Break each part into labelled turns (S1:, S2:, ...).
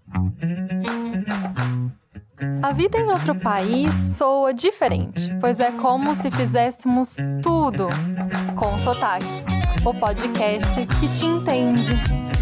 S1: A vida em outro país soa diferente, pois é como se fizéssemos tudo com sotaque. O podcast que te entende.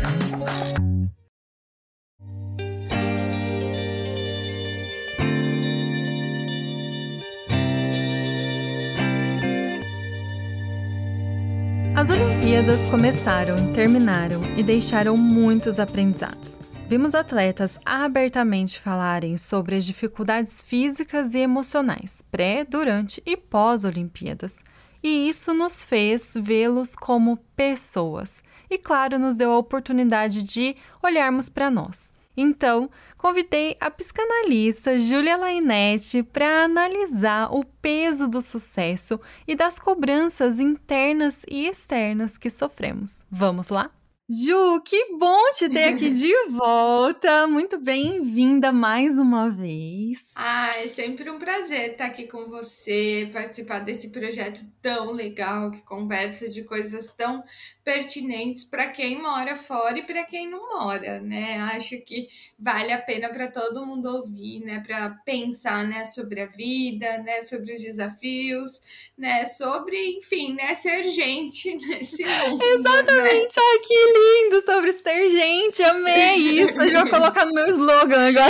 S1: As Olimpíadas começaram, terminaram e deixaram muitos aprendizados. Vimos atletas abertamente falarem sobre as dificuldades físicas e emocionais pré, durante e pós-Olimpíadas. E isso nos fez vê-los como pessoas. E, claro, nos deu a oportunidade de olharmos para nós. Então, convidei a psicanalista Júlia Lainetti para analisar o peso do sucesso e das cobranças internas e externas que sofremos. Vamos lá? Ju, que bom te ter aqui de volta. Muito bem-vinda mais uma vez.
S2: É sempre um prazer estar aqui com você, participar desse projeto tão legal que conversa de coisas tão pertinentes para quem mora fora e para quem não mora, né? Acho que vale a pena para todo mundo ouvir, né? Para pensar, né, sobre a vida, né, sobre os desafios, né, sobre, enfim, né, ser gente nesse mundo.
S1: Exatamente, né? Ai, que lindo sobre ser gente, amei isso, eu vou colocar no meu slogan agora.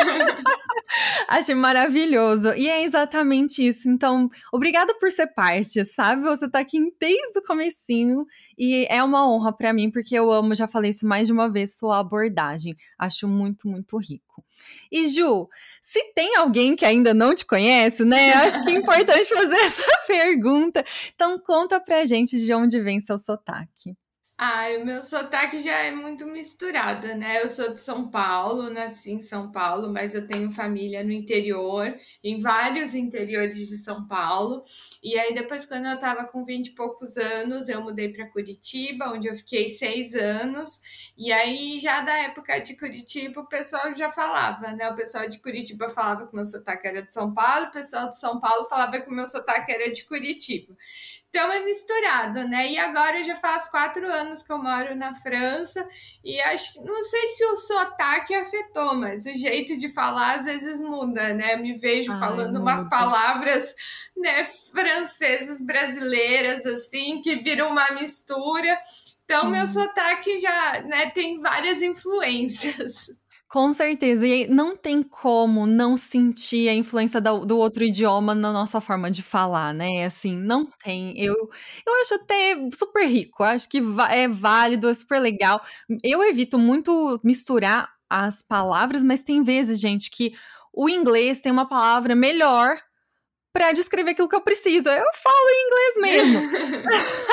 S1: Achei maravilhoso, e é exatamente isso, então, obrigada por ser parte, sabe, você tá aqui desde o comecinho, e é uma honra pra mim, porque eu amo, já falei isso mais de uma vez, sua abordagem, acho muito, muito rico. E Ju, se tem alguém que ainda não te conhece, né, acho que é importante fazer essa pergunta, então conta pra gente de onde vem seu sotaque.
S2: O meu sotaque já é muito misturado, né? Eu sou de São Paulo, nasci em São Paulo, mas eu tenho família no interior, em vários interiores de São Paulo. E aí, depois, quando eu tava com 20 e poucos anos, eu mudei para Curitiba, onde eu fiquei 6 anos. E aí, já da época de Curitiba, o pessoal já falava, né? O pessoal de Curitiba falava que o meu sotaque era de São Paulo, o pessoal de São Paulo falava que o meu sotaque era de Curitiba. Então é misturado, né? E agora já faz 4 anos que eu moro na França e acho que não sei se o sotaque afetou, mas o jeito de falar às vezes muda, né? Eu me vejo falando umas palavras, né, francesas, brasileiras, assim, que viram uma mistura. Então, meu sotaque já, né, tem várias influências.
S1: Com certeza, e não tem como não sentir a influência do outro idioma na nossa forma de falar, né, assim, não tem. Eu acho até super rico, acho que é válido, é super legal. Eu evito muito misturar as palavras, mas tem vezes, gente, que o inglês tem uma palavra melhor para descrever aquilo que eu preciso. Eu falo em inglês mesmo.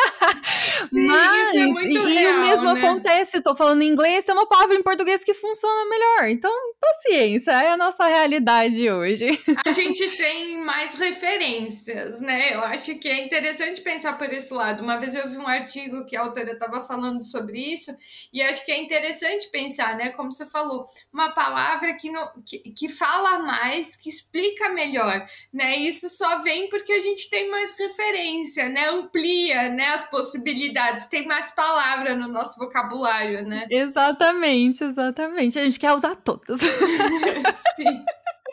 S2: Sim,
S1: mas,
S2: isso é muito real,
S1: o mesmo
S2: né?
S1: acontece, tô falando em inglês, tem uma palavra em português que funciona melhor. Então, paciência, é a nossa realidade hoje.
S2: A gente tem mais referências, né? Eu acho que é interessante pensar por esse lado. Uma vez eu vi um artigo que a autora estava falando sobre isso, e acho que é interessante pensar, né? Como você falou, uma palavra que fala mais, que explica melhor, né? Isso só vem porque a gente tem mais referência, né? Amplia, né, as possibilidades, tem mais palavra no nosso vocabulário, né?
S1: Exatamente. A gente quer usar todas.
S2: Sim.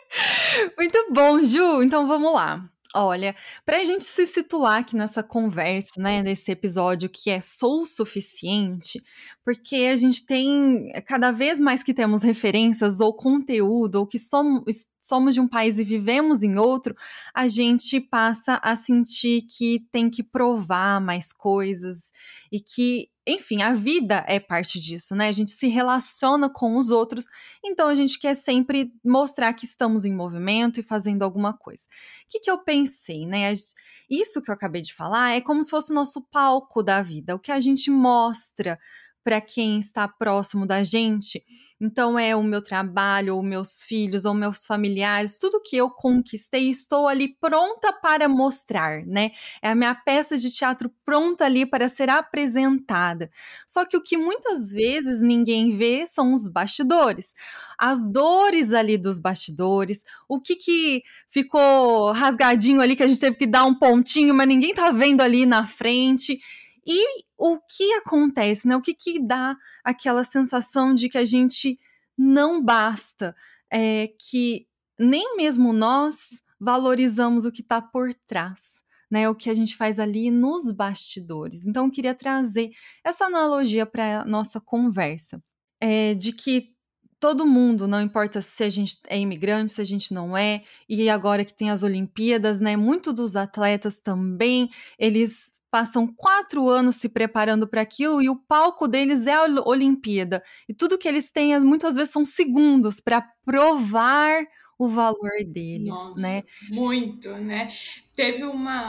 S1: Muito bom, Ju. Então vamos lá. Olha, pra gente se situar aqui nessa conversa, né, nesse episódio que é Sou Suficiente, porque a gente tem, cada vez mais que temos referências ou conteúdo, ou que somos de um país e vivemos em outro, a gente passa a sentir que tem que provar mais coisas e que, enfim, a vida é parte disso, né? A gente se relaciona com os outros, então a gente quer sempre mostrar que estamos em movimento e fazendo alguma coisa. O que eu pensei, né? Isso que eu acabei de falar é como se fosse o nosso palco da vida, o que a gente mostra para quem está próximo da gente. Então é o meu trabalho, ou meus filhos, ou meus familiares, tudo que eu conquistei, estou ali pronta para mostrar, né? É a minha peça de teatro pronta ali para ser apresentada. Só que o que muitas vezes ninguém vê são os bastidores. As dores ali dos bastidores, o que ficou rasgadinho ali, que a gente teve que dar um pontinho, mas ninguém tá vendo ali na frente. E o que acontece, né? O que dá aquela sensação de que a gente não basta, que nem mesmo nós valorizamos o que está por trás, né? O que a gente faz ali nos bastidores. Então, eu queria trazer essa analogia para a nossa conversa, de que todo mundo, não importa se a gente é imigrante, se a gente não é, e agora que tem as Olimpíadas, né? Muitos dos atletas também, eles passam 4 anos se preparando para aquilo e o palco deles é a Olimpíada. E tudo que eles têm, muitas vezes, são segundos para provar o valor deles, né?
S2: Nossa, muito, né? Teve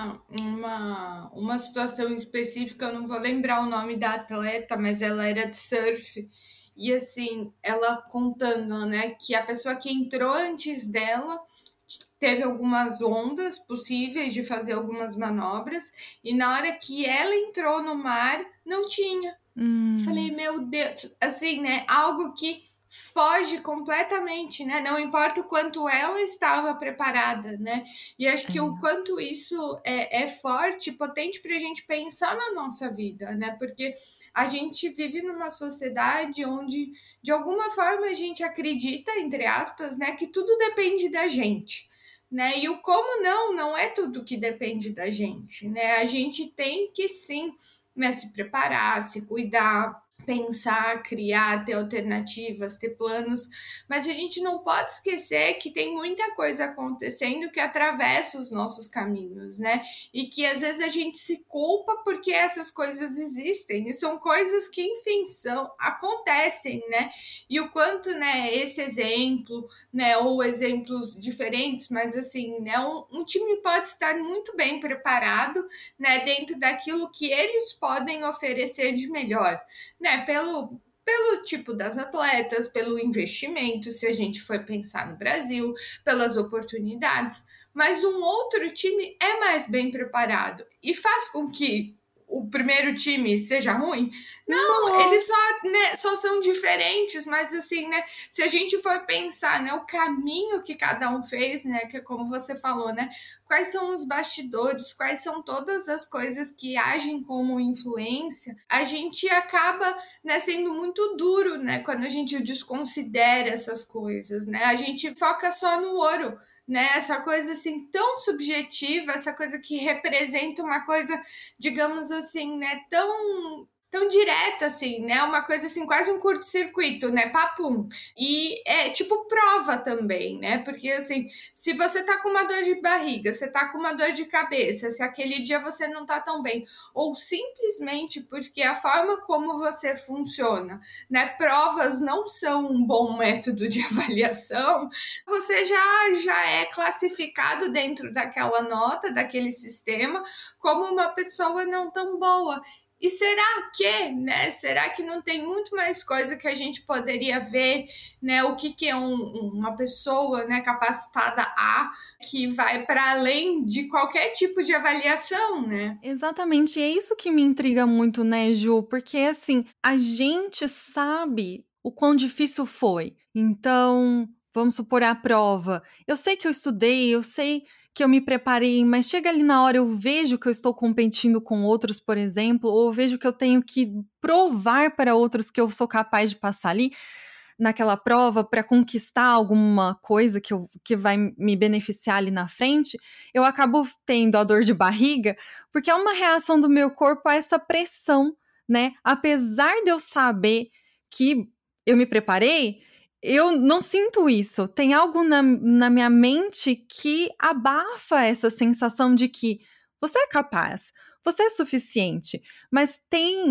S2: uma situação específica, eu não vou lembrar o nome da atleta, mas ela era de surf. E assim, ela contando, né, que a pessoa que entrou antes dela teve algumas ondas possíveis de fazer algumas manobras, e na hora que ela entrou no mar, não tinha. Falei, meu Deus, assim, né? Algo que foge completamente, né? Não importa o quanto ela estava preparada, né? E acho que o quanto isso é forte, potente para a gente pensar na nossa vida, né? Porque a gente vive numa sociedade onde, de alguma forma, a gente acredita, entre aspas, né, que tudo depende da gente. Né? E o como não é tudo que depende da gente, né? A gente tem que sim, né, se preparar, se cuidar, pensar, criar, ter alternativas, ter planos, mas a gente não pode esquecer que tem muita coisa acontecendo que atravessa os nossos caminhos, né? E que às vezes a gente se culpa porque essas coisas existem, e são coisas que, enfim, acontecem, né? E o quanto, né, esse exemplo, né, ou exemplos diferentes, mas assim, né, um time pode estar muito bem preparado, né, dentro daquilo que eles podem oferecer de melhor, né, pelo tipo das atletas, pelo investimento, se a gente for pensar no Brasil, pelas oportunidades, mas um outro time é mais bem preparado e faz com que o primeiro time seja ruim? Não, eles
S1: Nossa!
S2: só, né, só são diferentes, mas assim, né, se a gente for pensar, né, o caminho que cada um fez, né, que é como você falou, né, quais são os bastidores, quais são todas as coisas que agem como influência, a gente acaba, né, sendo muito duro, né, quando a gente desconsidera essas coisas, né, a gente foca só no ouro, né, essa coisa assim tão subjetiva, essa coisa que representa uma coisa, digamos assim, né, tão direta assim, né? Uma coisa assim, quase um curto-circuito, né? Papum. E é tipo prova também, né? Porque assim, se você tá com uma dor de barriga, você tá com uma dor de cabeça, se aquele dia você não tá tão bem, ou simplesmente porque a forma como você funciona, né? Provas não são um bom método de avaliação, você já é classificado dentro daquela nota, daquele sistema, como uma pessoa não tão boa. E será que, né? Será que não tem muito mais coisa que a gente poderia ver, né? O que é uma pessoa, né, capacitada que vai para além de qualquer tipo de avaliação, né?
S1: Exatamente, e é isso que me intriga muito, né, Ju? Porque assim, a gente sabe o quão difícil foi. Então, vamos supor a prova. Eu sei que eu estudei, eu sei que eu me preparei, mas chega ali na hora, eu vejo que eu estou competindo com outros, por exemplo, ou eu vejo que eu tenho que provar para outros que eu sou capaz de passar ali naquela prova para conquistar alguma coisa que vai me beneficiar ali na frente, eu acabo tendo a dor de barriga, porque é uma reação do meu corpo a essa pressão, né? Apesar de eu saber que eu me preparei, eu não sinto isso. Tem algo na minha mente que abafa essa sensação de que você é capaz, você é suficiente. Mas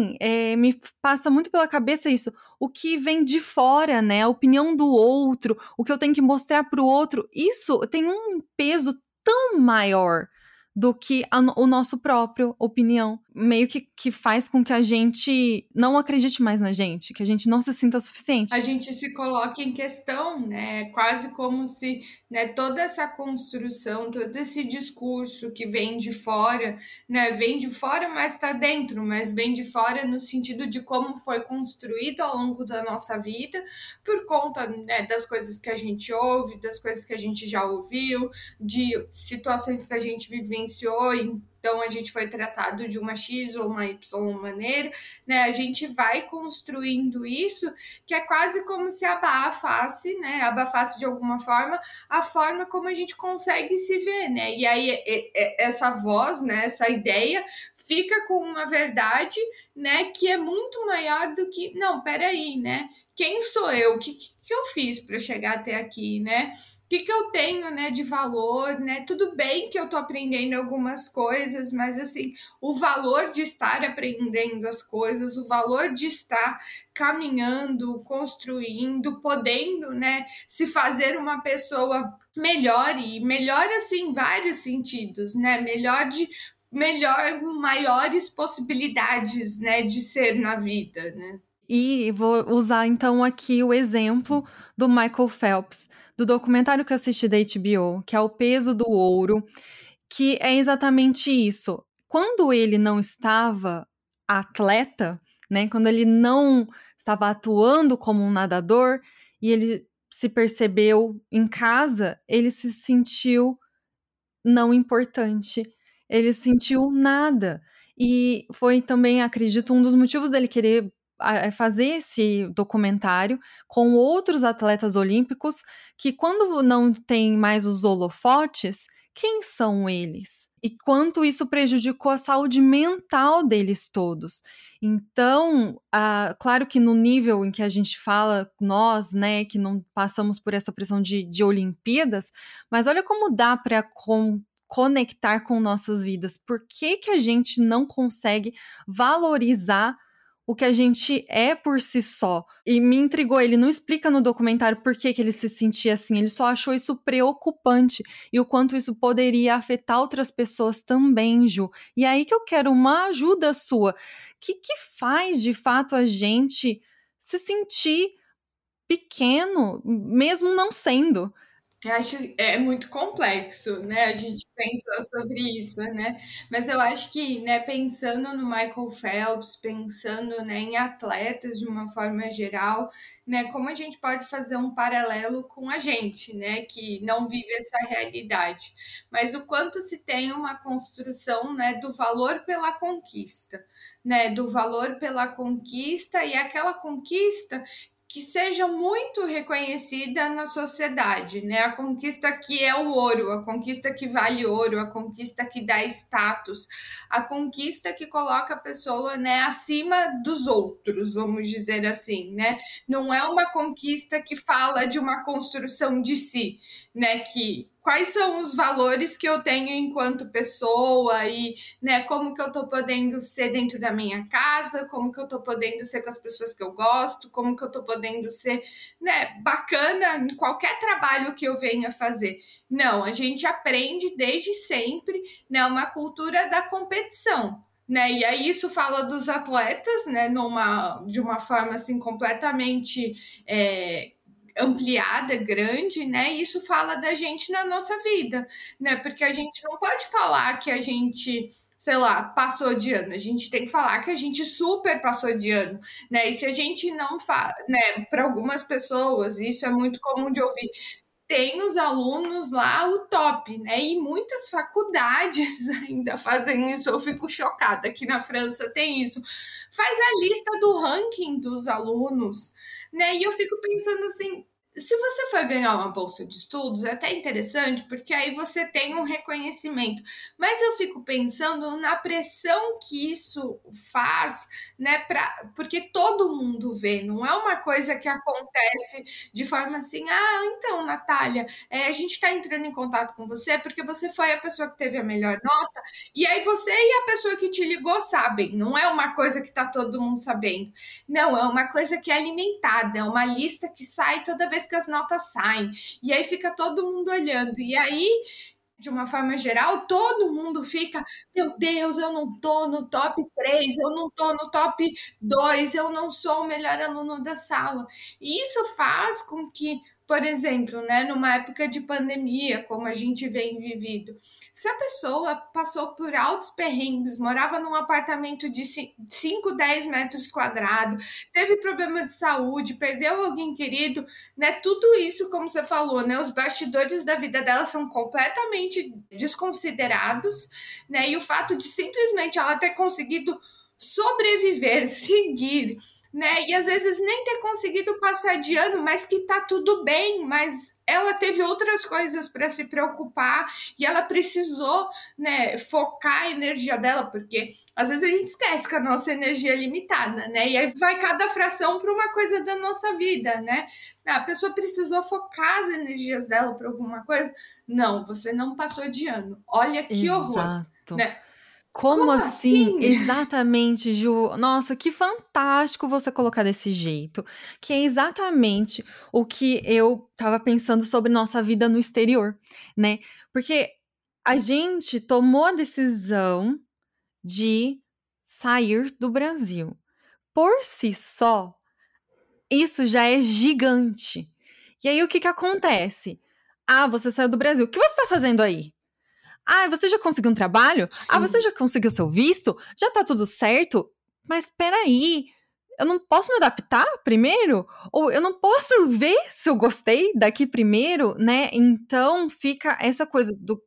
S1: me passa muito pela cabeça isso, o que vem de fora, né? A opinião do outro, o que eu tenho que mostrar para o outro, isso tem um peso tão maior do que o nosso próprio opinião. Meio que faz com que a gente não acredite mais na gente, que a gente não se sinta suficiente.
S2: A gente se coloca em questão, né? Quase como se, né, toda essa construção, todo esse discurso que vem de fora, né, vem de fora, mas está dentro, mas vem de fora no sentido de como foi construído ao longo da nossa vida, por conta, né, das coisas que a gente ouve, das coisas que a gente já ouviu, de situações que a gente vivenciou. então a gente foi tratado de uma X ou uma Y maneira, né? A gente vai construindo isso, que é quase como se abafasse, né? Abafasse de alguma forma a forma como a gente consegue se ver, né? E aí essa voz, né? Essa ideia fica com uma verdade, né? Que é muito maior do que, não, peraí, né? Quem sou eu? O que eu fiz para chegar até aqui, né? Que eu tenho, né, de valor, né? Tudo bem que eu tô aprendendo algumas coisas, mas assim, o valor de estar aprendendo as coisas, o valor de estar caminhando, construindo, podendo, né, se fazer uma pessoa melhor e melhor assim em vários sentidos, né? Maiores possibilidades, né, de ser na vida, né?
S1: E vou usar então aqui o exemplo do Michael Phelps, do documentário que eu assisti da HBO, que é O Peso do Ouro, que é exatamente isso. Quando ele não estava atleta, né, quando ele não estava atuando como um nadador e ele se percebeu em casa, ele se sentiu não importante. Ele sentiu nada. E foi também, acredito, um dos motivos dele querer fazer esse documentário com outros atletas olímpicos que, quando não tem mais os holofotes, quem são eles? E quanto isso prejudicou a saúde mental deles todos. Então, claro que no nível em que a gente fala, nós, né, que não passamos por essa pressão de Olimpíadas, mas olha como dá para conectar com nossas vidas. Por que que a gente não consegue valorizar o que a gente é por si só? E me intrigou, ele não explica no documentário por que que ele se sentia assim, ele só achou isso preocupante e o quanto isso poderia afetar outras pessoas também, Ju. E aí que eu quero uma ajuda sua. O que faz de fato a gente se sentir pequeno, mesmo não sendo?
S2: Eu acho é muito complexo, né? A gente pensa sobre isso, né? Mas eu acho que, né, pensando no Michael Phelps, pensando, né, em atletas de uma forma geral, né, como a gente pode fazer um paralelo com a gente, né, que não vive essa realidade, mas o quanto se tem uma construção, né, do valor pela conquista, né, do valor pela conquista e aquela conquista que seja muito reconhecida na sociedade, né? A conquista que é o ouro, a conquista que vale ouro, a conquista que dá status, a conquista que coloca a pessoa, né, acima dos outros, vamos dizer assim, né? Não é uma conquista que fala de uma construção de si, né? Que quais são os valores que eu tenho enquanto pessoa e, né, como que eu tô podendo ser dentro da minha casa, como que eu tô podendo ser com as pessoas que eu gosto, como que eu tô podendo ser, né, bacana em qualquer trabalho que eu venha fazer. Não, a gente aprende desde sempre, né, uma cultura da competição. Né? E aí isso fala dos atletas, né, de uma forma assim completamente ampliada, grande, né? E isso fala da gente na nossa vida, né? Porque a gente não pode falar que a gente, sei lá, passou de ano. A gente tem que falar que a gente super passou de ano, né? E se a gente não fala, né, para algumas pessoas, isso é muito comum de ouvir. Tem os alunos lá, o top, né? E muitas faculdades ainda fazem isso. Eu fico chocada. Aqui na França tem isso. Faz a lista do ranking dos alunos, né? E eu fico pensando assim, se você for ganhar uma bolsa de estudos, é até interessante, porque aí você tem um reconhecimento. Mas eu fico pensando na pressão que isso faz, né? Porque todo mundo vê, não é uma coisa que acontece de forma assim, então, Natália, a gente está entrando em contato com você porque você foi a pessoa que teve a melhor nota, e aí você e a pessoa que te ligou sabem, não é uma coisa que está todo mundo sabendo. Não, é uma coisa que é alimentada, é uma lista que sai toda vez que as notas saem. E aí fica todo mundo olhando. E aí, de uma forma geral, todo mundo fica, meu Deus, eu não tô no top 3, eu não tô no top 2, eu não sou o melhor aluno da sala. E isso faz com que por exemplo, né, numa época de pandemia, como a gente vem vivido, se a pessoa passou por altos perrengues, morava num apartamento de 5, 10 metros quadrados, teve problema de saúde, perdeu alguém querido, né? Tudo isso, como você falou, né? Os bastidores da vida dela são completamente desconsiderados, né? E o fato de simplesmente ela ter conseguido sobreviver, seguir, né? E às vezes nem ter conseguido passar de ano, mas que tá tudo bem, mas ela teve outras coisas para se preocupar e ela precisou, né, focar a energia dela, porque às vezes a gente esquece que a nossa energia é limitada, né? E aí vai cada fração para uma coisa da nossa vida, né? A pessoa precisou focar as energias dela para alguma coisa. Não, você não passou de ano. Olha que horror,
S1: Exato.
S2: né?
S1: Como
S2: Como
S1: assim?
S2: assim?
S1: Exatamente, Ju. Nossa, que fantástico você colocar desse jeito, que é exatamente o que eu estava pensando sobre nossa vida no exterior, né? Porque a gente tomou a decisão de sair do Brasil. Por si só, isso já é gigante. E aí o que que acontece? Ah, você saiu do Brasil. O que você está fazendo aí? Ah, você já conseguiu um trabalho? Ah, você
S2: Sim.
S1: já conseguiu seu visto? Já tá tudo certo? Mas peraí, eu não posso me adaptar primeiro? Ou eu não posso ver se eu gostei daqui primeiro, né? Então fica essa coisa do.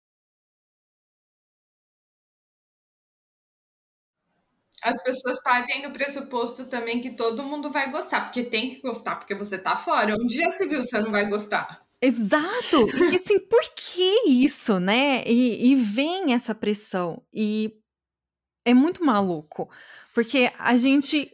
S2: As pessoas partem do pressuposto também que todo mundo vai gostar, porque tem que gostar, porque você tá fora. Onde já se viu que você não vai gostar?
S1: Exato! E assim, por que isso, né? E vem essa pressão. E é muito maluco, porque a gente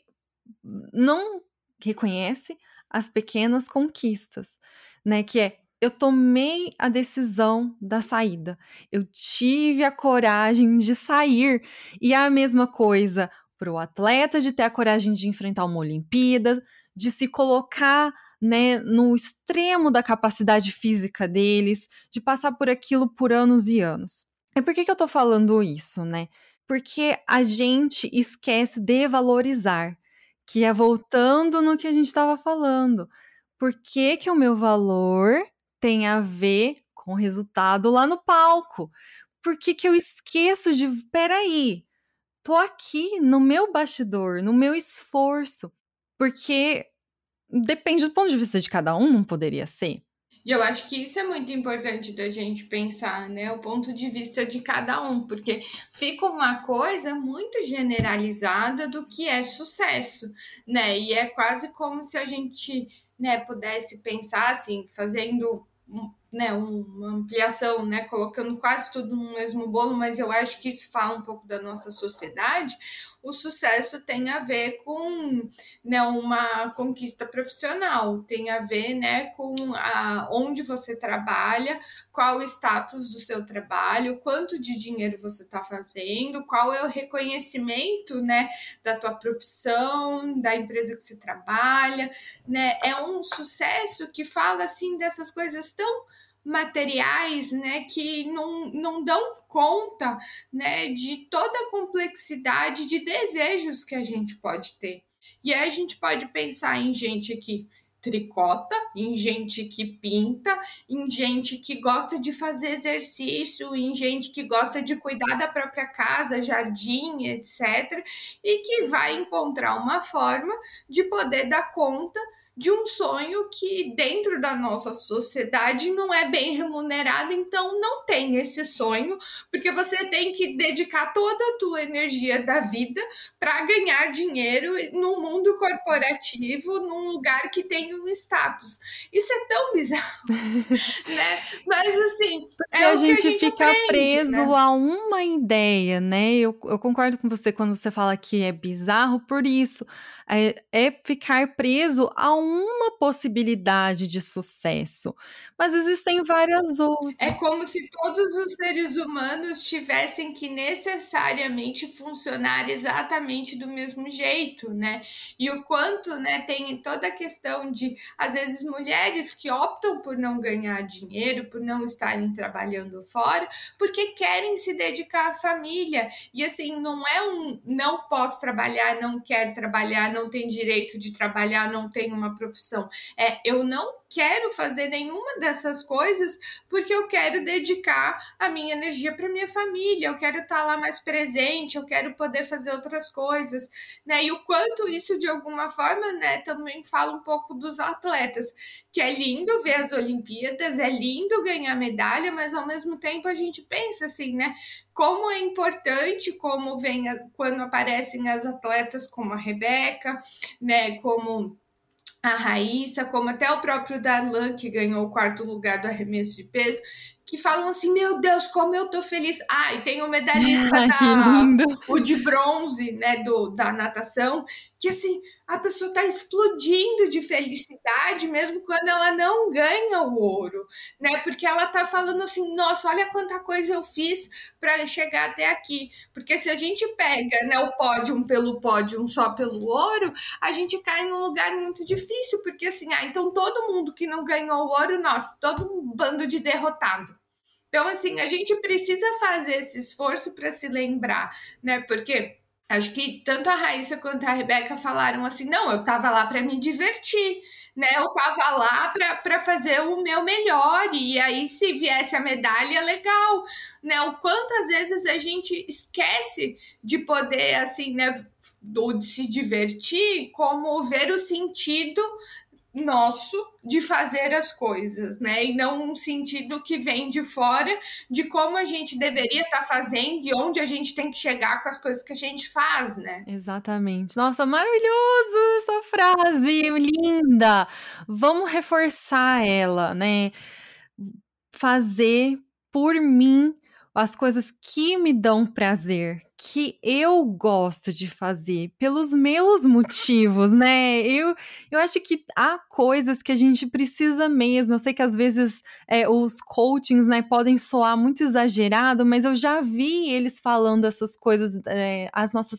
S1: não reconhece as pequenas conquistas, né? Que é eu tomei a decisão da saída, eu tive a coragem de sair. E é a mesma coisa para o atleta de ter a coragem de enfrentar uma Olimpíada, de se colocar, né, no extremo da capacidade física deles, de passar por aquilo por anos e anos. E por que eu tô falando isso, né? Porque a gente esquece de valorizar, que é voltando no que a gente estava falando. Por que que o meu valor tem a ver com o resultado lá no palco? Por que que eu esqueço de, peraí, tô aqui no meu bastidor, no meu esforço? Porque depende do ponto de vista de cada um, não poderia ser?
S2: E eu acho que isso é muito importante da gente pensar, né? O ponto de vista de cada um, porque fica uma coisa muito generalizada do que é sucesso, né? E é quase como se a gente, né, pudesse pensar assim, fazendo né, uma ampliação, né, colocando quase tudo no mesmo bolo, mas eu acho que isso fala um pouco da nossa sociedade. O sucesso tem a ver com, né, uma conquista profissional, tem a ver, né, com onde você trabalha, qual o status do seu trabalho, quanto de dinheiro você está fazendo, qual é o reconhecimento, né, da tua profissão, da empresa que você trabalha, né? É um sucesso que fala assim dessas coisas tão materiais, né, que não dão conta, né, de toda a complexidade de desejos que a gente pode ter. E aí a gente pode pensar em gente que tricota, em gente que pinta, em gente que gosta de fazer exercício, em gente que gosta de cuidar da própria casa, jardim, etc, e que vai encontrar uma forma de poder dar conta de um sonho que dentro da nossa sociedade não é bem remunerado, então não tem esse sonho, porque você tem que dedicar toda a tua energia da vida para ganhar dinheiro no mundo corporativo, num lugar que tem um status. Isso é tão bizarro, né? Mas assim,
S1: Porque
S2: é
S1: a
S2: o que a
S1: gente
S2: gente
S1: fica
S2: aprende,
S1: preso
S2: né?
S1: a uma ideia, né? Eu concordo com você quando você fala que é bizarro por isso. É ficar preso a uma possibilidade de sucesso. Mas existem várias
S2: É
S1: outras.
S2: como se todos os seres humanos tivessem que necessariamente funcionar exatamente do mesmo jeito, né? E o quanto, né, tem toda a questão de, às vezes, mulheres que optam por não ganhar dinheiro, por não estarem trabalhando fora, porque querem se dedicar à família. E assim, não é um não posso trabalhar, não quero trabalhar, não tem direito de trabalhar, não tem uma uma profissão. Eu não quero fazer nenhuma dessas coisas porque eu quero dedicar a minha energia para minha família, eu quero estar lá mais presente, eu quero poder fazer outras coisas, né? E o quanto isso, de alguma forma, né, também fala um pouco dos atletas, que é lindo ver as Olimpíadas, é lindo ganhar medalha, mas ao mesmo tempo a gente pensa assim, né? Como é importante, como quando aparecem as atletas como a Rebeca, né? Como a Raíssa, como até o próprio Darlan, que ganhou o quarto lugar do arremesso de peso, que falam assim, meu Deus, como eu tô feliz. E tem o medalhista
S1: Ai, que lindo!
S2: o de bronze, né, da natação, que assim, a pessoa tá explodindo de felicidade mesmo quando ela não ganha o ouro, né? Porque ela tá falando assim, nossa, olha quanta coisa eu fiz para chegar até aqui. Porque se a gente pega, né, o pódio só pelo ouro, a gente cai num lugar muito difícil, porque assim, então todo mundo que não ganhou o ouro, nossa, todo um bando de derrotado. Então, assim, a gente precisa fazer esse esforço para se lembrar, né? Porque acho que tanto a Raíssa quanto a Rebeca falaram assim: não, eu estava lá para me divertir, né? Eu estava lá para fazer o meu melhor, e aí, se viesse a medalha, legal, né? O quantas vezes a gente esquece de poder, assim, né? De se divertir, como ver o sentido nosso de fazer as coisas, né? E não um sentido que vem de fora de como a gente deveria estar fazendo e onde a gente tem que chegar com as coisas que a gente faz, né?
S1: Exatamente. Nossa, maravilhoso essa frase, linda. Vamos reforçar ela, né? Fazer por mim as coisas que me dão prazer, que eu gosto de fazer, pelos meus motivos, né? Eu acho que há coisas que a gente precisa mesmo. Eu sei que às vezes os coachings, né, podem soar muito exagerado, mas eu já vi eles falando essas coisas, as nossas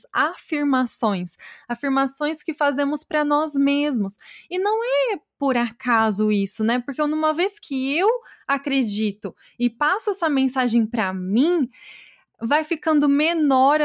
S1: afirmações que fazemos para nós mesmos. E não é por acaso isso, né? Porque uma vez que eu acredito e passo essa mensagem para mim, vai ficando menor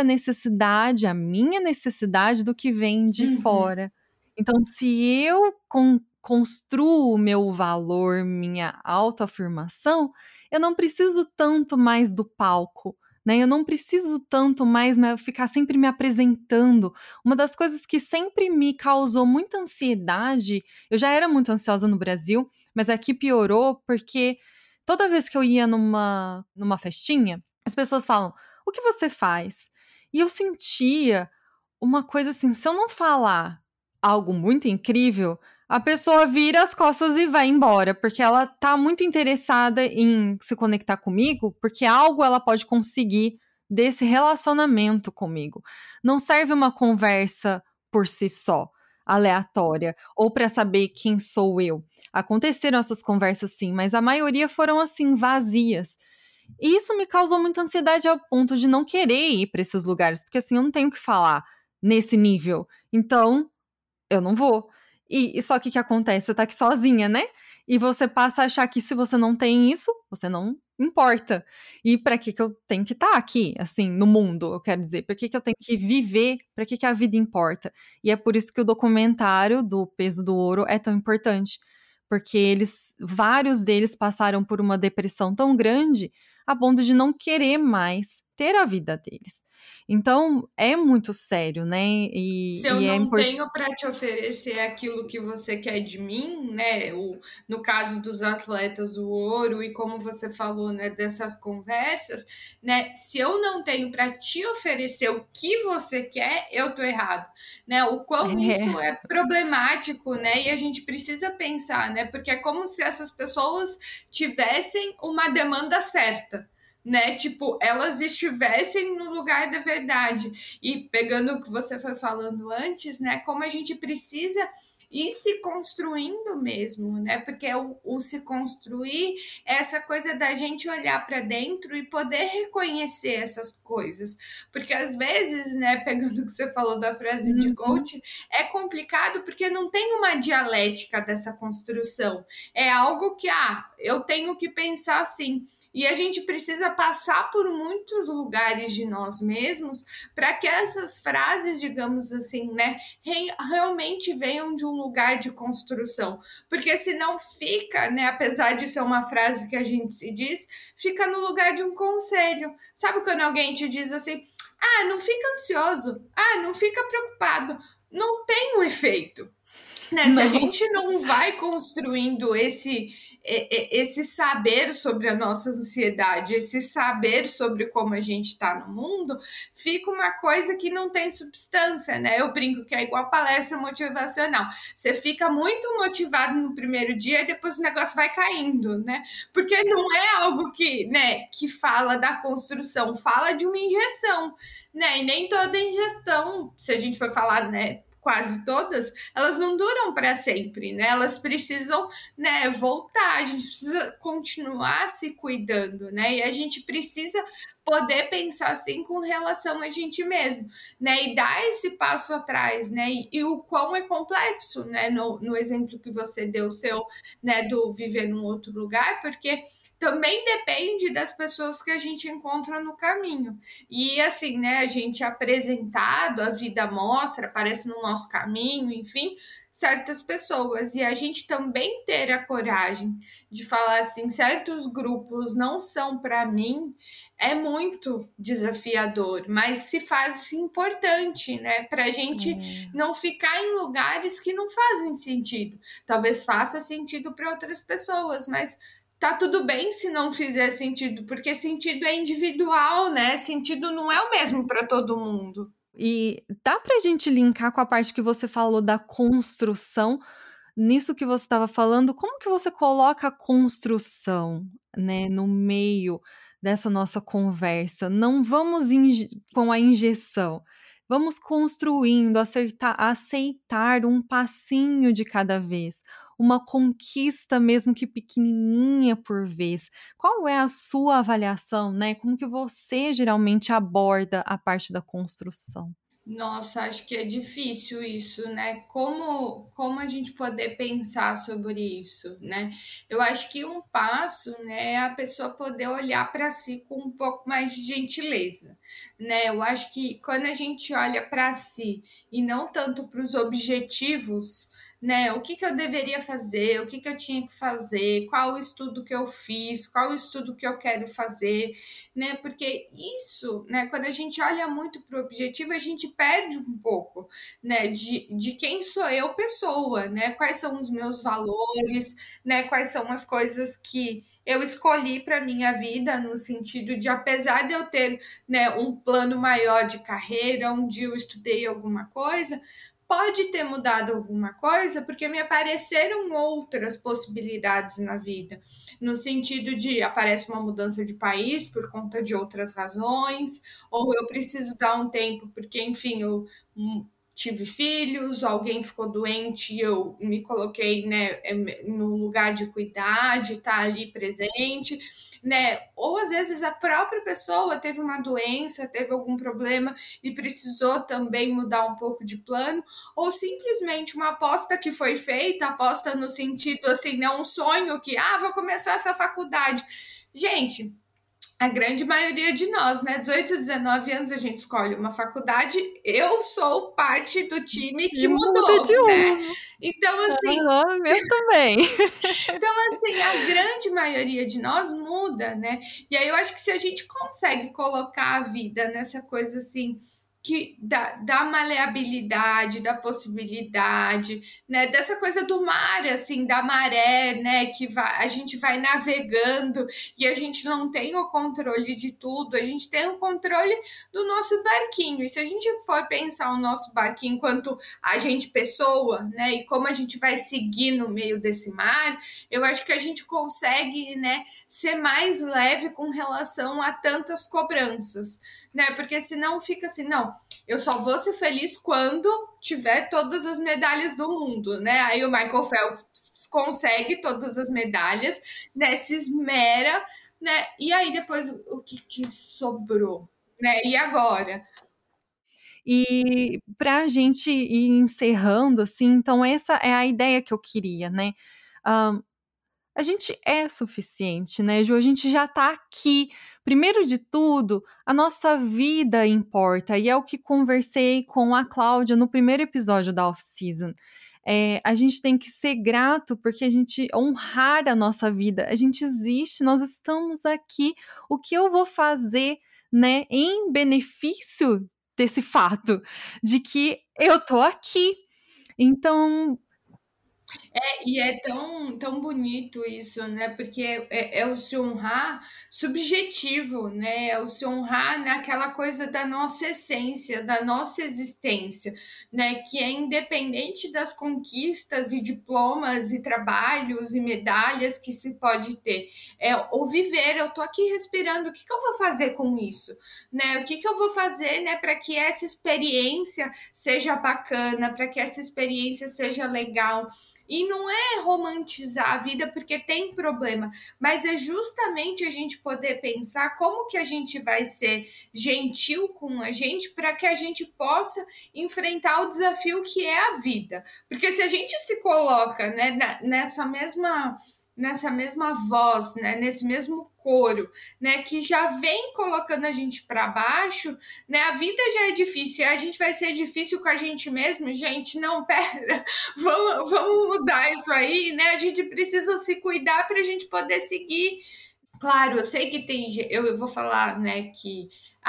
S1: a minha necessidade do que vem de fora. Então, se eu construo o meu valor, minha autoafirmação, eu não preciso tanto mais do palco, né? Eu não preciso tanto mais, né, ficar sempre me apresentando. Uma das coisas que sempre me causou muita ansiedade, eu já era muito ansiosa no Brasil, mas aqui piorou porque toda vez que eu ia numa festinha, as pessoas falam: "O que você faz?". E eu sentia uma coisa assim, se eu não falar algo muito incrível, a pessoa vira as costas e vai embora, porque ela tá muito interessada em se conectar comigo, porque algo ela pode conseguir desse relacionamento comigo. Não serve uma conversa por si só, aleatória, ou para saber quem sou eu. Aconteceram essas conversas sim, mas a maioria foram assim, vazias. E isso me causou muita ansiedade ao ponto de não querer ir para esses lugares, porque assim, eu não tenho o que falar nesse nível. Então, eu não vou. E só que o que acontece? Você tá aqui sozinha, né? E você passa a achar que se você não tem isso, você não importa. E pra que eu tenho que estar aqui, assim, no mundo, eu quero dizer? Por que eu tenho que viver? Pra que a vida importa? E é por isso que o documentário do Peso do Ouro é tão importante. Porque vários deles passaram por uma depressão tão grande a ponto de não querer mais ter a vida deles. Então, é muito sério, né?
S2: Se eu
S1: E é
S2: não
S1: importante.
S2: tenho para te oferecer aquilo que você quer de mim, né? No caso dos atletas, o ouro, e como você falou, né, dessas conversas, né? Se eu não tenho para te oferecer o que você quer, eu tô errado, né? O quão isso
S1: É,
S2: é problemático, né? E a gente precisa pensar, né? Porque é como se essas pessoas tivessem uma demanda certa, né? Tipo, elas estivessem no lugar da verdade. E pegando o que você foi falando antes, né? Como a gente precisa ir se construindo mesmo, né? Porque o se construir é essa coisa da gente olhar para dentro e poder reconhecer essas coisas. Porque às vezes, né, pegando o que você falou da frase de
S1: uhum,
S2: coach, é complicado porque não tem uma dialética dessa construção. É algo que, eu tenho que pensar assim. E a gente precisa passar por muitos lugares de nós mesmos para que essas frases, digamos assim, né, realmente venham de um lugar de construção. Porque senão fica, né, apesar de ser uma frase que a gente se diz, fica no lugar de um conselho. Sabe quando alguém te diz assim: ah, não fica ansioso, ah, não fica preocupado, não tem um efeito, né? Se a
S1: Não.
S2: gente não vai construindo esse saber sobre a nossa ansiedade, esse saber sobre como a gente está no mundo, fica uma coisa que não tem substância, né? Eu brinco que é igual palestra motivacional. Você fica muito motivado no primeiro dia e depois o negócio vai caindo, né? Porque não é algo que, né, que fala da construção, fala de uma injeção, né? E nem toda injeção, se a gente for falar, né, quase todas, elas não duram para sempre, né? Elas precisam, né, voltar, a gente precisa continuar se cuidando, né? E a gente precisa poder pensar assim com relação a gente mesmo, né? E dar esse passo atrás, né? E o quão é complexo, né? No exemplo que você deu seu, né, do viver num outro lugar, porque também depende das pessoas que a gente encontra no caminho. E assim, né, a gente é apresentado, a vida mostra, aparece no nosso caminho, enfim, certas pessoas. E a gente também ter a coragem de falar assim, certos grupos não são para mim, é muito desafiador, mas se faz importante, né? Para a gente
S1: É.
S2: não ficar em lugares que não fazem sentido. Talvez faça sentido para outras pessoas, mas tá tudo bem se não fizer sentido, porque sentido é individual, né? Sentido não é o mesmo para todo mundo.
S1: E dá pra gente linkar com a parte que você falou da construção, nisso que você estava falando, como que você coloca a construção, né, no meio dessa nossa conversa? Não vamos com a injeção, vamos construindo, aceitar um passinho de cada vez, uma conquista mesmo que pequenininha por vez. Qual é a sua avaliação, né? Como que você geralmente aborda a parte da construção?
S2: Nossa, acho que é difícil isso, né? Como a gente poder pensar sobre isso, né? Eu acho que um passo, né, é a pessoa poder olhar para si com um pouco mais de gentileza, né? Eu acho que quando a gente olha para si e não tanto para os objetivos, né? O que que eu deveria fazer, o que que eu tinha que fazer, qual o estudo que eu fiz, qual o estudo que eu quero fazer, né? Porque isso, né, quando a gente olha muito para o objetivo, a gente perde um pouco, né, de quem sou eu pessoa, né? Quais são os meus valores, né? Quais são as coisas que eu escolhi para minha vida, no sentido de, apesar de eu ter, né, um plano maior de carreira, onde eu estudei alguma coisa, pode ter mudado alguma coisa porque me apareceram outras possibilidades na vida, no sentido de aparece uma mudança de país por conta de outras razões, ou eu preciso dar um tempo porque, enfim, eu tive filhos, alguém ficou doente e eu me coloquei, né, no lugar de cuidar, de estar ali presente, né? Ou às vezes a própria pessoa teve uma doença, teve algum problema e precisou também mudar um pouco de plano, ou simplesmente uma aposta que foi feita, aposta no sentido assim, não um sonho que, vou começar essa faculdade. Gente, a grande maioria de nós, né? 18, 19 anos a gente escolhe uma faculdade. Eu sou parte do time que
S1: E muda de
S2: mudou, né?
S1: uma.
S2: Então, assim,
S1: Aham, eu também.
S2: a grande maioria de nós muda, né? E aí eu acho que se a gente consegue colocar a vida nessa coisa assim, que da maleabilidade, da possibilidade, né? Dessa coisa do mar, assim, da maré, né? Que a gente vai navegando e a gente não tem o controle de tudo, a gente tem o controle do nosso barquinho. E se a gente for pensar o nosso barquinho enquanto a gente pessoa, né? E como a gente vai seguir no meio desse mar, eu acho que a gente consegue, né, ser mais leve com relação a tantas cobranças, né? Porque senão fica assim, não, eu só vou ser feliz quando tiver todas as medalhas do mundo, né? Aí o Michael Phelps consegue todas as medalhas, né? Se esmera, né? E aí depois o que sobrou, né? E agora?
S1: E pra gente ir encerrando, assim, então essa é a ideia que eu queria, né. A gente é suficiente, né, Ju? A gente já tá aqui. Primeiro de tudo, a nossa vida importa, e é o que conversei com a Cláudia no primeiro episódio da Off-Season. A gente tem que ser grato porque a gente honrar a nossa vida. A gente existe, nós estamos aqui. O que eu vou fazer, né, em benefício desse fato de que eu tô aqui? Então,
S2: E é tão bonito isso, né? Porque é o se honrar subjetivo, né? É o se honrar naquela coisa da nossa essência, da nossa existência, né? Que é independente das conquistas e diplomas e trabalhos e medalhas que se pode ter. É o viver, eu tô aqui respirando, o que que eu vou fazer com isso? Né? O que que eu vou fazer, né, para que essa experiência seja bacana, para que essa experiência seja legal? E não é romantizar a vida porque tem problema, mas é justamente a gente poder pensar como que a gente vai ser gentil com a gente para que a gente possa enfrentar o desafio que é a vida. Porque se a gente se coloca, né, nessa mesma voz, né, nesse mesmo coro, né, que já vem colocando a gente para baixo, né, a vida já é difícil, e a gente vai ser difícil com a gente mesmo, gente, não, pera, vamos mudar isso aí, né, a gente precisa se cuidar para a gente poder seguir. Claro, eu sei que tem, eu vou falar, né, que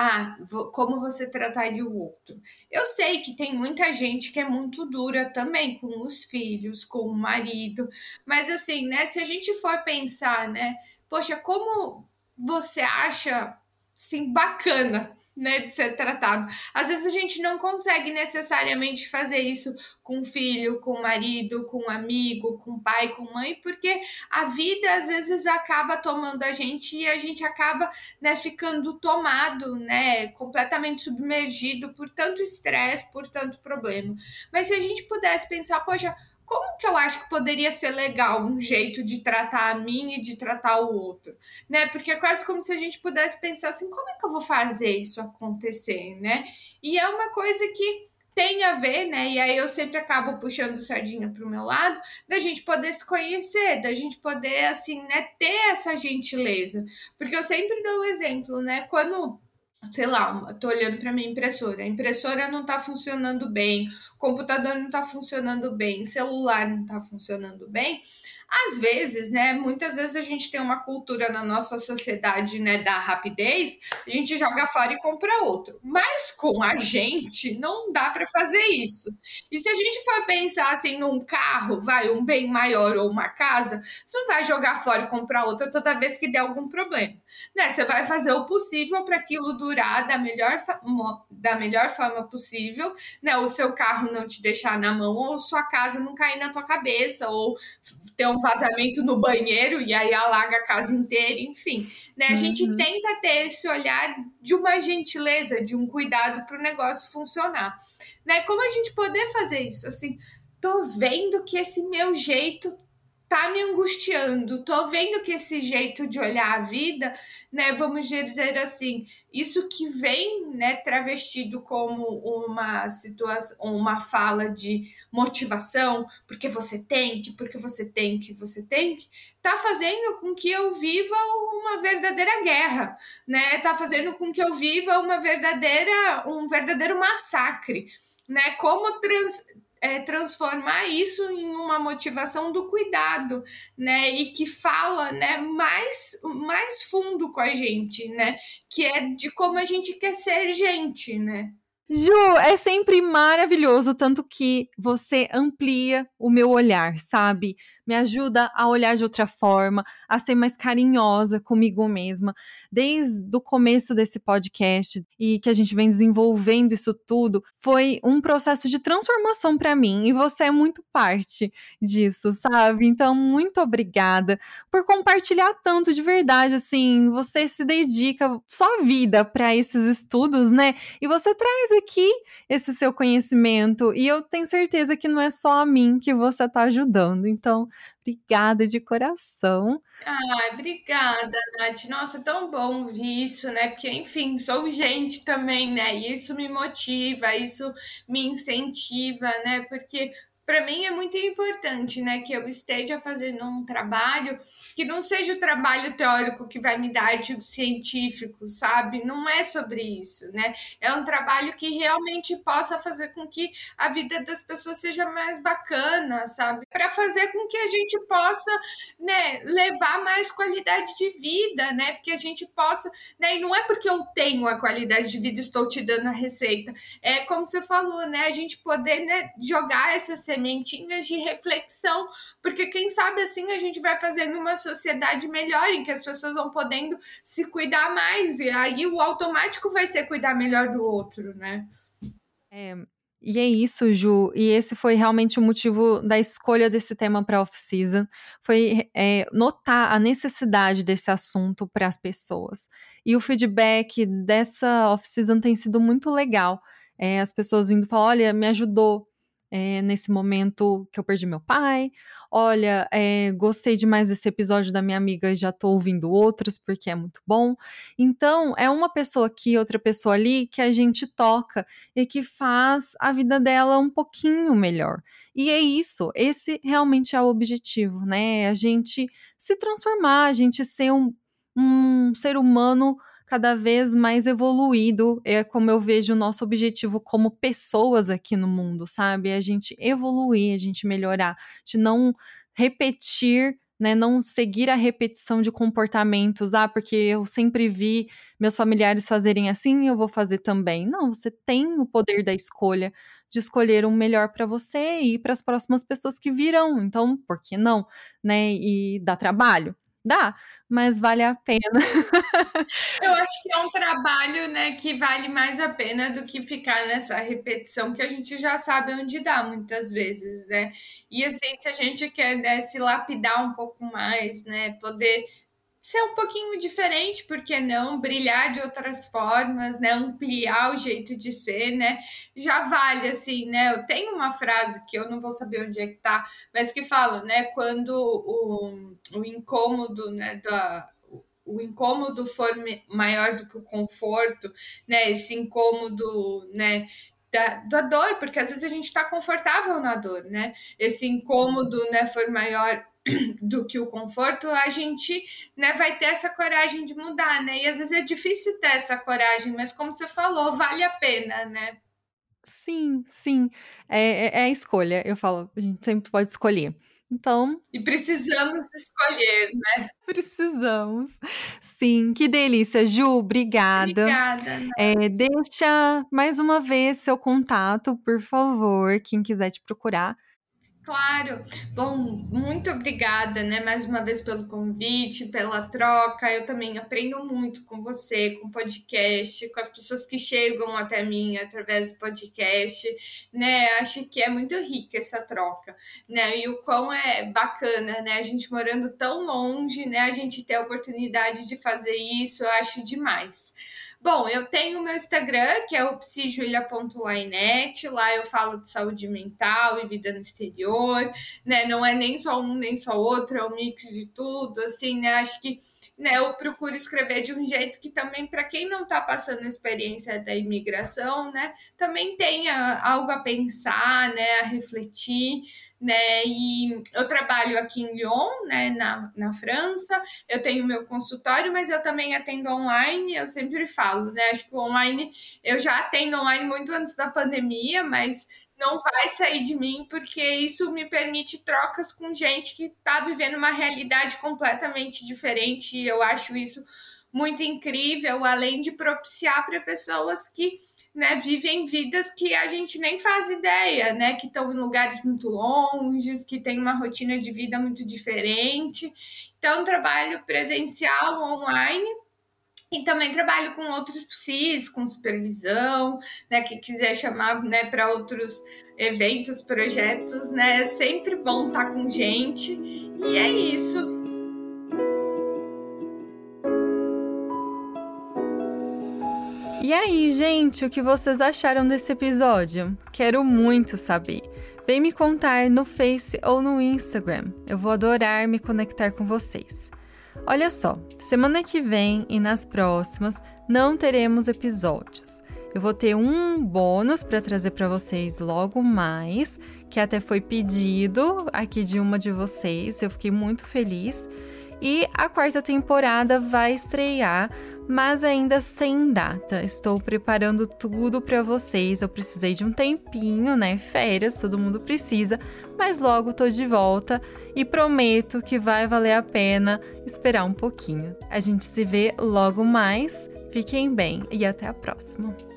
S2: como você trataria o outro. Eu sei que tem muita gente que é muito dura também com os filhos, com o marido, mas assim, né, se a gente for pensar, né, poxa, como você acha, assim, bacana, né, de ser tratado. Às vezes a gente não consegue necessariamente fazer isso com o filho, com o marido, com o amigo, com o pai, com a mãe, porque a vida às vezes acaba tomando a gente e a gente acaba, né, ficando tomado, né, completamente submergido por tanto estresse, por tanto problema. Mas se a gente pudesse pensar, poxa, como que eu acho que poderia ser legal um jeito de tratar a mim e de tratar o outro, né? Porque é quase como se a gente pudesse pensar assim, como é que eu vou fazer isso acontecer, né? E é uma coisa que tem a ver, né? E aí eu sempre acabo puxando sardinha para o meu lado, da gente poder se conhecer, da gente poder, assim, né, ter essa gentileza. Porque eu sempre dou o exemplo, né? Quando, sei lá, eu tô olhando para minha impressora, a impressora não tá funcionando bem, o computador não tá funcionando bem, o celular não tá funcionando bem. Às vezes, né, muitas vezes a gente tem uma cultura na nossa sociedade, né, da rapidez, a gente joga fora e compra outro. Mas com a gente não dá para fazer isso. E se a gente for pensar assim num carro, vai um bem maior ou uma casa, você não vai jogar fora e comprar outra toda vez que der algum problema, né? Você vai fazer o possível para aquilo durar da melhor forma possível, né? O seu carro não te deixar na mão ou sua casa não cair na tua cabeça ou ter um vazamento no banheiro e aí alaga a casa inteira, enfim, né? A gente
S1: uhum.
S2: tenta ter esse olhar de uma gentileza, de um cuidado para o negócio funcionar, né? Como a gente poder fazer isso? Assim, tô vendo que esse meu jeito tá me angustiando, tô vendo que esse jeito de olhar a vida, né, vamos dizer assim, isso que vem, né, travestido como uma situação, uma fala de motivação, porque você tem que, porque você tem que, você tem que, tá fazendo com que eu viva uma verdadeira guerra, né? Tá fazendo com que eu viva um verdadeiro massacre, né? Como transformar isso em uma motivação do cuidado, né? E que fala, né, mais fundo com a gente, né? Que é de como a gente quer ser gente, né?
S1: Ju, é sempre maravilhoso, tanto que você amplia o meu olhar, sabe? Me ajuda a olhar de outra forma, a ser mais carinhosa comigo mesma. Desde o começo desse podcast e que a gente vem desenvolvendo isso tudo, foi um processo de transformação para mim e você é muito parte disso, sabe? Então, muito obrigada por compartilhar tanto de verdade, assim, você se dedica sua vida para esses estudos, né? E você traz aqui esse seu conhecimento e eu tenho certeza que não é só a mim que você está ajudando. Então, obrigada de coração.
S2: Ai, obrigada, Nath. Nossa, tão bom ouvir isso, né? Porque, enfim, sou gente também, né? E isso me motiva, isso me incentiva, né? Porque para mim é muito importante, né, que eu esteja fazendo um trabalho que não seja o trabalho teórico que vai me dar artigo científico, sabe? Não é sobre isso, né? É um trabalho que realmente possa fazer com que a vida das pessoas seja mais bacana, sabe? Para fazer com que a gente possa, né, levar mais qualidade de vida, né? Porque a gente possa, né? E não é porque eu tenho a qualidade de vida, estou te dando a receita. É como você falou, né? A gente poder, né, jogar essas sementinhas de reflexão, porque quem sabe assim a gente vai fazendo uma sociedade melhor, em que as pessoas vão podendo se cuidar mais, e aí o automático vai ser cuidar melhor do outro, né?
S1: É, e é isso, Ju. E esse foi realmente o motivo da escolha desse tema para a off-season. Foi notar a necessidade desse assunto para as pessoas. E o feedback dessa off-season tem sido muito legal. As pessoas vindo falar, olha, me ajudou nesse momento que eu perdi meu pai. Olha, gostei demais desse episódio da minha amiga e já tô ouvindo outros, porque é muito bom. Então, é uma pessoa aqui, outra pessoa ali, que a gente toca e que faz a vida dela um pouquinho melhor. E é isso, esse realmente é o objetivo, né? A gente se transformar, a gente ser um ser humano cada vez mais evoluído. É como eu vejo o nosso objetivo como pessoas aqui no mundo, sabe? A gente evoluir, a gente melhorar, a gente não repetir, né, não seguir a repetição de comportamentos, porque eu sempre vi meus familiares fazerem assim, eu vou fazer também. Não, você tem o poder da escolha, de escolher o melhor para você e para as próximas pessoas que virão. Então, por que não, né? E dá trabalho? Dá, mas vale a pena.
S2: Eu acho que é um trabalho, né, que vale mais a pena do que ficar nessa repetição que a gente já sabe onde dá muitas vezes, né? E assim, se a gente quer, né, se lapidar um pouco mais, né, poder ser um pouquinho diferente, por que não? Brilhar de outras formas, né? Ampliar o jeito de ser, né? Já vale, assim, né? Eu tenho uma frase que eu não vou saber onde é que tá, mas que fala, né? Quando o incômodo, né, o incômodo for maior do que o conforto, né? Esse incômodo, né? Da dor, porque às vezes a gente está confortável na dor, né? Esse incômodo, né, for maior do que o conforto, a gente, né, vai ter essa coragem de mudar, né? E às vezes é difícil ter essa coragem, mas como você falou, vale a pena, né?
S1: Sim, sim. É a escolha. Eu falo, a gente sempre pode escolher. Então,
S2: E precisamos escolher, né?
S1: precisamos. Sim, que delícia, Ju, obrigada.
S2: Obrigada, né?
S1: Deixa mais uma vez seu contato, por favor, quem quiser te procurar.
S2: Claro. Bom, muito obrigada, né, mais uma vez pelo convite, pela troca. Eu também aprendo muito com você, com o podcast, com as pessoas que chegam até mim através do podcast, né? Acho que é muito rica essa troca, né? E o quão é bacana, né? A gente morando tão longe, né? A gente ter a oportunidade de fazer isso, eu acho demais. Bom, eu tenho o meu Instagram, que é o psijulia.lainet. Lá eu falo de saúde mental e vida no exterior, né? Não é nem só um nem só outro, é um mix de tudo, assim, né? Acho que, né, eu procuro escrever de um jeito que também, para quem não está passando a experiência da imigração, né, também tenha algo a pensar, né, a refletir, né? E eu trabalho aqui em Lyon, né, na França. Eu tenho meu consultório, mas eu também atendo online. Eu sempre falo, né? Acho que o online eu já atendo online muito antes da pandemia, mas não vai sair de mim, porque isso me permite trocas com gente que está vivendo uma realidade completamente diferente. E eu acho isso muito incrível, além de propiciar para pessoas que, né, vivem vidas que a gente nem faz ideia, né, que estão em lugares muito longes, que tem uma rotina de vida muito diferente. Então, trabalho presencial, online, e também trabalho com outros psis, com supervisão, né, que quiser chamar, né, para outros eventos, projetos, né, é sempre bom estar com gente. E é isso.
S1: E aí, gente, o que vocês acharam desse episódio? Quero muito saber. Vem me contar no Face ou no Instagram. Eu vou adorar me conectar com vocês. Olha só, semana que vem e nas próximas não teremos episódios. Eu vou ter um bônus para trazer para vocês logo mais, que até foi pedido aqui de uma de vocês. Eu fiquei muito feliz. E a 4ª temporada vai estrear, mas ainda sem data. Estou preparando tudo para vocês. Eu precisei de um tempinho, né? Férias, todo mundo precisa, mas logo tô de volta e prometo que vai valer a pena esperar um pouquinho. A gente se vê logo mais. Fiquem bem e até a próxima.